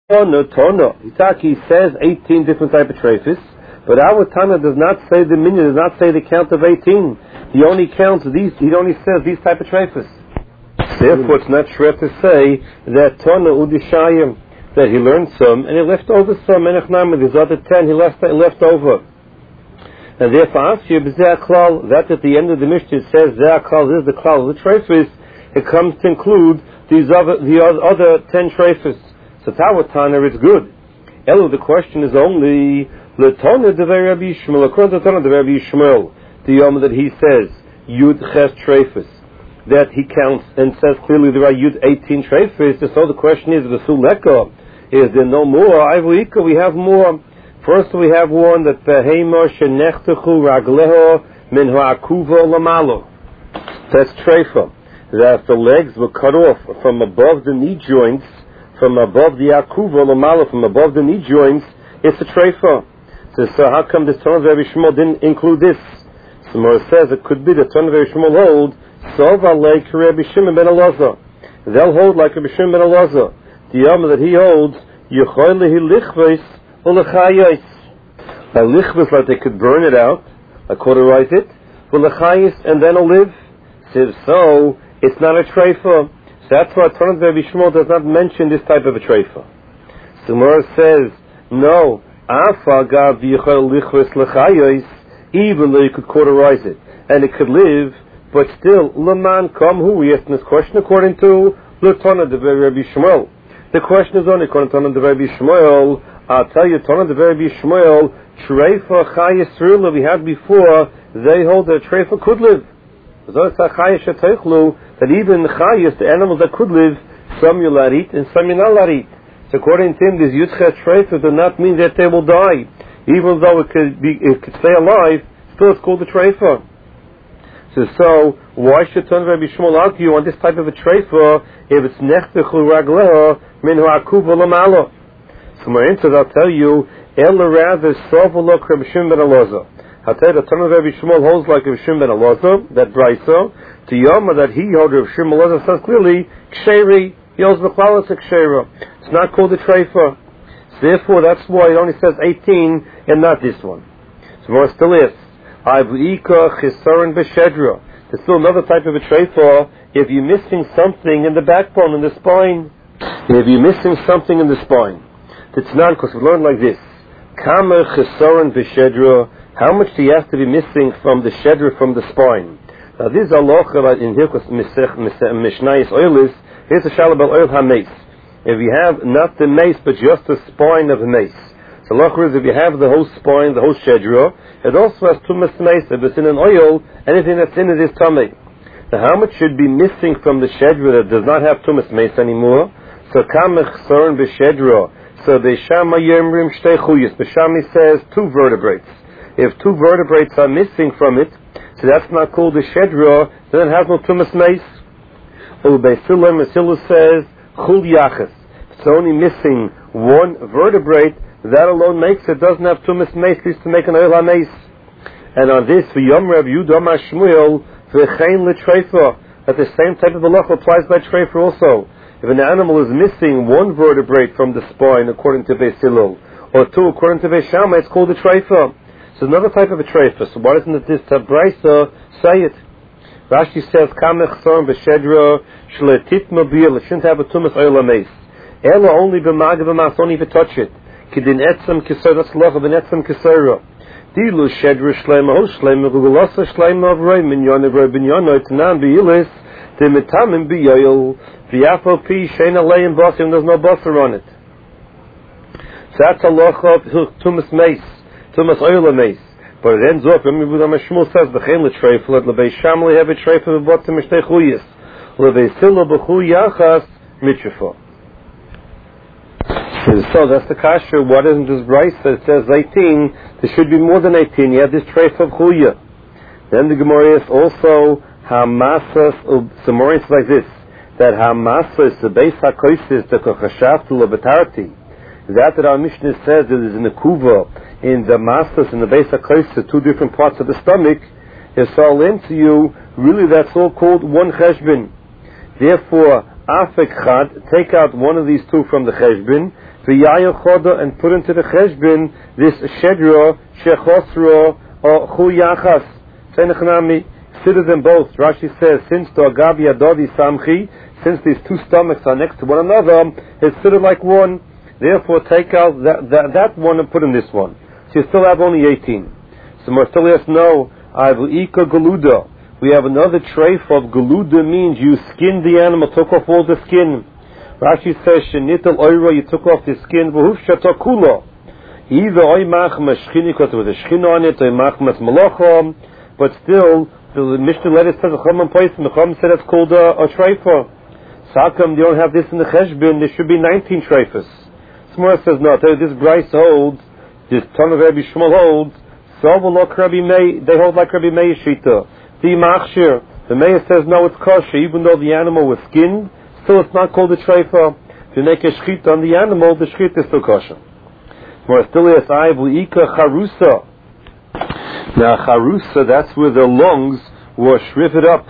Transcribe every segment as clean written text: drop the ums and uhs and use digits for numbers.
Tona. He says 18 different type of treifis, but our Tana does not say the minyan, does not say the count of 18. He only counts these. He only says these type of treifis. Therefore, it's not sure to say that Tona Udishayim, that he learned some and he left over some. And these other 10 he left over. And therefore, that at the end of the Mishnah it says this is the klal of the treifis. It comes to include the other 10 treifis. So Tawatana, it's good. Elo, the question is only L'Tona Devei Rabbi Yishmael. According to Tana Devei Rabbi Yishmael, the Yom that he says Yud Ches treifis, that he counts and says clearly there are Yud 18 treifis. So the question is, V'suleka, is there no more? Ivuika, we have more. First we have one that Behema Shenechtechu Ragleho Min Ha'akuva Lamalo. That's treifa. That the legs were cut off from above the knee joints, from above the akuva lamala, from above the knee joints. It's a treifa. So how come the Tana of Rabbi Yishmael didn't include this? So Mora says it could be the Tana of Rabbi Yishmael hold Sova like Rabbi Shimon ben Elazar. They'll hold like Rabbi Shimon ben Elazar. The Yom that he holds Yechoy lehi lichvos ulechayos. By lichvos, like they could burn it out, like cauterize it, ulechayos, and then it'll live. So it's not a treifa. So that's why Tana of Rabbi Yishmael does not mention this type of a treifa. So Mora says, no, Afagav Yichel Lichvos Lechayos, even though you could cauterize it and it could live, but still, Laman Kam Hu, we asked this question according to Tana of Rabbi Yishmael. The question is only according to Tana of Rabbi Yishmael. I'll tell you, Tana of Rabbi Yishmael, Treifa Chayis Rula, we had before, they hold that a treifa could live. That even the chayas, the animals that could live, some you'll not eat and some you'll not eat. So according to him, this yudchet treifa does not mean that they will die. Even though it could stay alive, still it's called a treifa. So why should Tana of Rabbi Yishmael argue on this type of a treifa if it's nechtechu ragleha min ha'akuva lamala? So my answer, I'll tell you, ela rather sovalok Rabbi Shimon ben Elazar. I'll tell you, the Tana of Rabbi Yishmael holds like Rabbi Shimon ben Elazar, that brisa. To Yoma that he holds Rabbi Shimon ben Elazar says clearly, ksheri, he holds the klal as a kshera. It's not called a treifa. So therefore, that's why it only says 18 and not this one. So more still is, Ivuika chisaron b'shedra. There's still another type of a treifa if you're missing something in the backbone, in the spine. If you're missing something in the spine. It's not, because we learned like this. Kama chisaron b'shedra. How much do you have to be missing from the shedra, from the spine? Now this is halacha in Hilchos Mishnayos Oilis. Here's a shalom about oil ha-meis. If you have not the mace, but just the spine of the mace. So halacha is if you have the whole spine, the whole shedra, it also has tumas mace. If it's in an oil, anything that's in it is tummy. Now how much should be missing from the shedra that does not have tumas mace anymore? So kamech soren b'shedra. So the Shama Yemrim Shtei Chuyas. The Shami says 2 vertebrates. If 2 vertebrates are missing from it, so that's not called a shedra, then it has no tumas mace. Ubei Silla says chul yachas. It's only missing 1 vertebrate, that alone makes it doesn't have tumas mace, least to make an oil ha-mace. And on this, v'yom Rav Yehuda Amar Shmuel v'chein l'treifa, that the same type of halacha applies by treifa also. If an animal is missing 1 vertebrate from the spine, according to Beis Hillel, or 2 according to Beis Shammai, it's called a treifa. So another type of a treifa. So why doesn't this brisa say it? Rashi says, Kamech Soren b'shedra shletit mobil. It shouldn't have a tumas oil ha-meis. Ela only b'mag v'mas, only if it touch it. Kidin etzem kisera, that's locha ben etzem kisera. Dilu shedra shleima ho shleima v'gulasa shleima avrei minyon avrei binyon oitnan b'iyilis d'mitamim b'yoyel v'yafo pi sheina leim basim, there's no basar on it. So that's a locha of tumas meis. Tumas oil ha-meis. But it ends off, Rabbi Yehuda Shmuel says, B'chein l'treifa, let l'bei Shammai have a treifa v'botzim mishtei chuyas. L'bei Silla b'chu yachas mitzvah. So that's the kasha. What isn't this brisa? It says 18. There should be more than 18. You have this treifa of chuya. Then the Gemara is also hamasas. The Gemara is like this: that hamasas, the beis hakosis, the kochashavtu lebetarti. That our Mishnah says that is in the kuva, in the masas, in the beis hakosis, 2 different parts of the stomach. Is all into you. Really, that's all called one cheshbin. Therefore, afek chad, take out one of these 2 from the cheshbin. v'yayel choda, and put into the cheshbon this shedra shechosro or chu yachas. Consider them both. Rashi says, since the agabi adodi samchi, since these two stomachs are next to one another, it's sort of like one. Therefore, take out that one and put in this one. So you still have only 18. So Marcellus, no, I have ika galuda. We have another trait of galuda, means you skinned the animal, took off all the skin. Rashi says, shenital oira, you took off the skin, v'hufsha takula. Either oimach mashchini, because there was a shchin on it, oimach mas malacham, but still, the Mishnah letter says, a chum and place, and the chum said it's called a treifa. So how come you don't have this in the cheshbon? There should be 19 treifas. Smora says, no, this Bryce holds, this Ton of Rabbi Shmuel holds, so will look Rabbi Meir, they hold like Rabbi Meir Shita. The Machshir, the Meir says, no, it's kosher, even though the animal was skinned, still it's not called a treifa. If you make a shchita on the animal, the shchita is still kosher. Smora still is, I will ika charusa. Now charusa, that's where the lungs were shriveled up.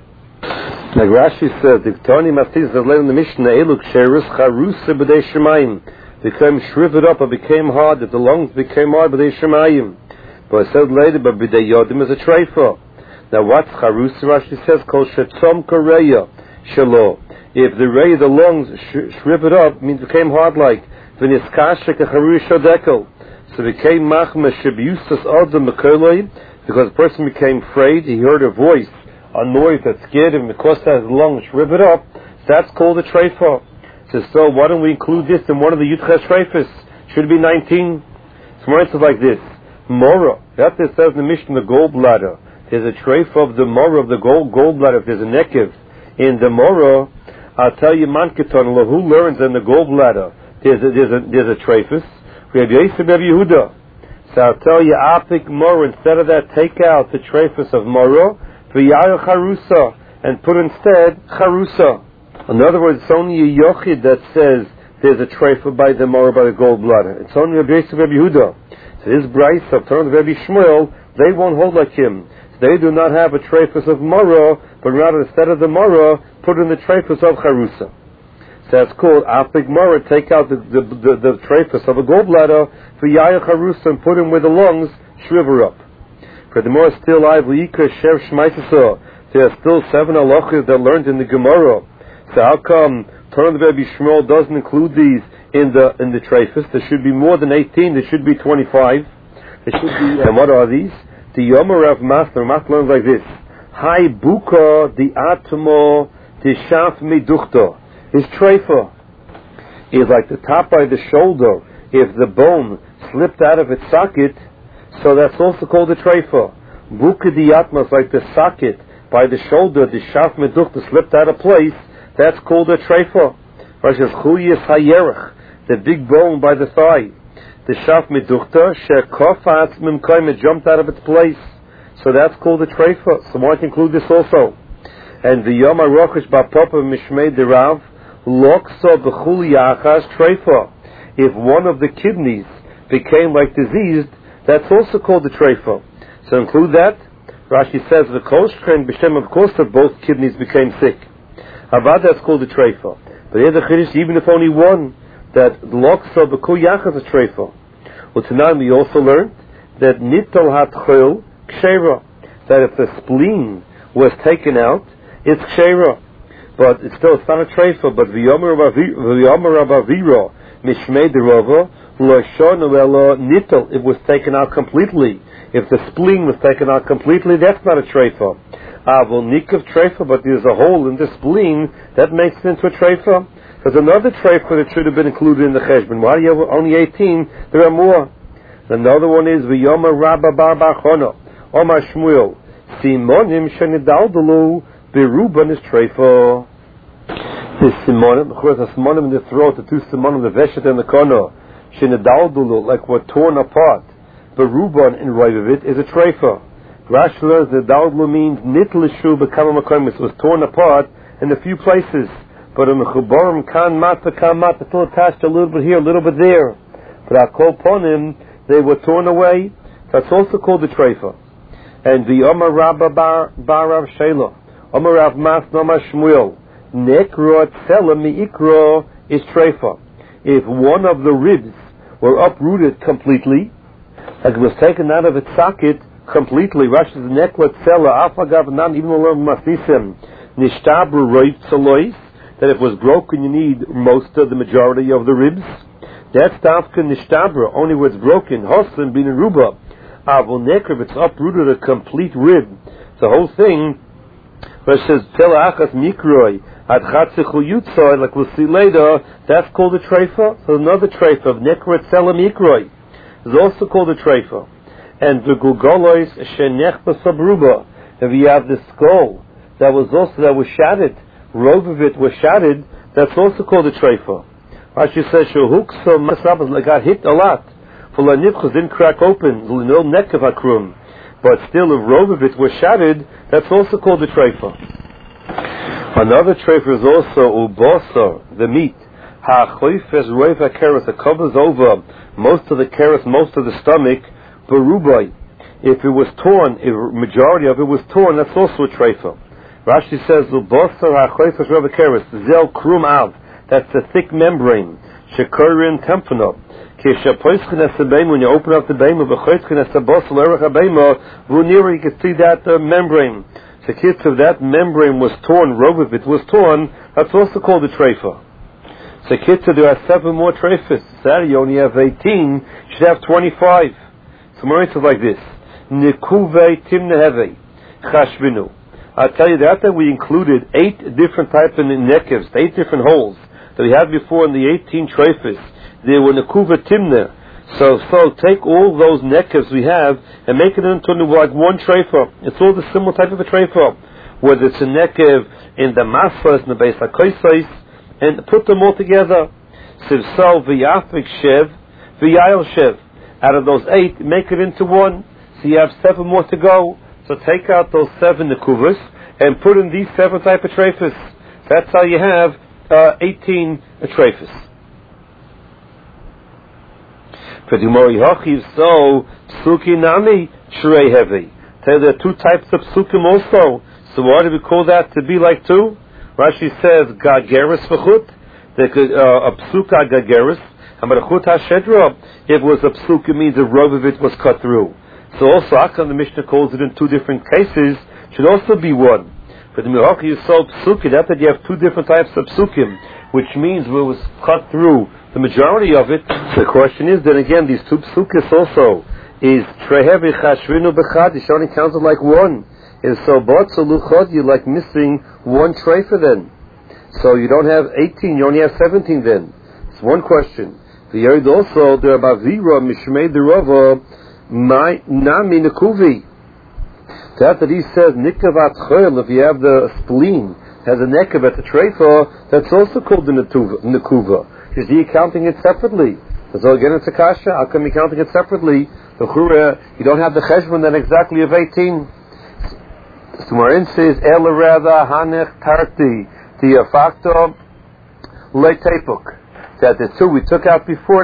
Like Rashi says, the Tani Mastis that led in the Mishnah, Eluk Sherus Charusa B'dei Shemayim, became shriveled up or became hard, that the lungs became hard B'dei Shemayim. But it said later, but B'dei Yodim is a treifa. Now what's Charusa? Rashi says, Kol Shetzom Koreya Shelo. If the ray of the lungs shriveled up, means became hard like, V'niskashek a Charusha Dekel. So it became Machma Shebusas Adam Mekoloi, because the person became afraid, he heard a voice, a noise that scared him because his lungs shriveled up. So that's called a treifa. So why don't we include this in one of the Yudches treifas? Should be 19. So more answers like this. Mora. That's what it says in the Mishnah, the gallbladder. There's a treifa of the mora of the gallbladder. If there's a nekev in the mora, I'll tell you manketon who learns in the gallbladder. There's a treifas. We have Yosef Rabbi Yehuda. So I'll tell you apik mora. Instead of that, take out the treifas of mora. V'yayel charusa, and put instead charusa. In other words, it's only a yochid that says there's a treifa by the mora by the gallbladder. It's only a base of Rabbi Yehuda. So this Bryce of Torah of Rabbi Shmuel, they won't hold like him. So they do not have a treifas of mora, but rather instead of the mora, put in the treifas of charusa. So that's called apik mora. Take out the treifas of a gallbladder v'yayel charusa and put in where the lungs shrivel up. Furthermore, still I v'yika shev shmaisasa. There are still 7 halachas that learned in the Gemara. So how come Torah of Rabbi Shmuel doesn't include these in the treifas? There should be more than 18. There should be 25. There should be. And what are these? The Yomer Rav Master learns like this: Hai buka the atmo the shaf meduchta. His treifa is like the top by the shoulder. If the bone slipped out of its socket, so that's also called a treifa. Buka the atma is like the socket by the shoulder. The shaf meduchta slipped out of place. That's called a treifa. Rashi says chuyas hayerach, the big bone by the thigh. The shaf meduchta shekofat mimkoim, jumped out of its place. So that's called a treifa. So one can include this also. And the yom harochish ba'papa mishmei derav lokso b'chuli achas treifa. If one of the kidneys became like diseased, that's also called a treifa. So include that. Rashi says the koshkren b'shem, of course, that both kidneys became sick. Avad, that's called a treifa. But here's the chiddush, even if only one, that loksa b'kul yachas is a treifa. Well, tonight we also learned that nitol hatchil kshera, that if the spleen was taken out, it's kshera. But it's not a treifa. But v'yomer rabavira mishmei derova loshonu elo nitol, it was taken out completely. If the spleen was taken out completely, that's not a treifa. Avol nikav treifa, but there's a hole in the spleen that makes it into a treifa. There's another treifa that should have been included in the cheshbon. Why do you have only 18? There are more. Another one is v'yomer rabba bar bachona omar shmuel simonim shenidaldalu beruban is treifa. The simonim, of course, the simonim in the throat, the 2 simonim, the veshet and the kono, shenidaldalu, like were torn apart. Beruban in right of it is a treifa. Rashi learns that daldlu means nitlishu b'kama makomis, was torn apart in a few places. But a mechubarim kan mat, still attached a little bit here, a little bit there. But I call upon him, they were torn away. That's also called the treifa. And the Omar Rabba bar Rav Shela, Omar Rav Mas Nomar Shmuel, Nekro Tsela Miikro is treifa. if one of the ribs were uprooted completely, like it was taken out of its socket completely, Rashi's nekla tzela afagav nan even though masnisim nishtabru roiv tzalois, that if it was broken you need most of the majority of the ribs. That's dafka nishtabra, only where it's broken. Hoslim bin ruba. Avul nekra, if it's uprooted a complete rib, the whole thing, where it says tzela achas mikroi ad chatzichu yutzoi, like we'll see later, that's called a treifa. So another treifa of nekra tzela mikroi is also called a treifa. And the gugolois shenech basabruba, if you have the skull that was shattered, robe of it was shattered, that's also called a treifa. Rashi says shehuksa masabas got hit a lot. Full nifchas didn't crack open, no neck of akrum, but still if robe of it was shattered, that's also called a treifa. Another treifa is also ubasa, the meat. Ha-choifes roiv ha-keres, it covers over most of the keres, most of the stomach, berubai. If it was torn, if majority of it was torn, that's also a treifa. Rashi says, ubasa ha-choifes roiv ha-keres, zel krum av, that's the thick membrane, shekorin tempano. When you open up the beima, you can see that membrane. The kids of that membrane was torn, robe of it was torn, that's also called a treifa. So kids, there are 7 more treifas. Saturday you only have 18, you should have 25. So more it's like this. Nikuve timneheve chashvinu. I'll tell you that we included 8 different types of nekevs, 8 different holes that we had before in the 18 treifas. They were nekuva timner. So take all those nekevs we have and make it into like one treifa. It's all the similar type of a treifa. Whether it's a nekev in the masas, in the beis hakoisais, and put them all together. Sivsal v'yafik shev v'yayel shev. Out of those 8, make it into one. So you have 7 more to go. So take out those 7 nekuvas and put in these 7 type of treifas. That's how you have 18 treifas. So psuki nami shrei heavy. There are 2 types of psukim also. So why do we call that to be like 2? Rashi says gageris v'chut. A psuka gageris. Hamarachut hashedra. If it was a psuka, it means the robe of it was cut through. So also Akan the Mishnah calls it in 2 different cases. Should also be 1. But the Mirachi is so psuki that you have 2 different types of psukim, which means it was cut through the majority of it. So the question is then again, these 2 psukis also is trehevi chashvinu bechad. It only counted like 1. And so botzu luchod, you're like missing 1 treifa then. So you don't have 18, you only have 17 then. It's one question. The Yerid also there about vira mishmei derova my nami nekuvi. That he says nikavat chol, if you have the spleen has a nekav at the treifa, that's also called the nekuva. Is he counting it separately? So again, it's a kasha. How come you counting it separately? The chura, you don't have the cheshbon then exactly of 18. So Marin says, Ela rather hanech tarti the facto le tepuk. That the 2 we took out before.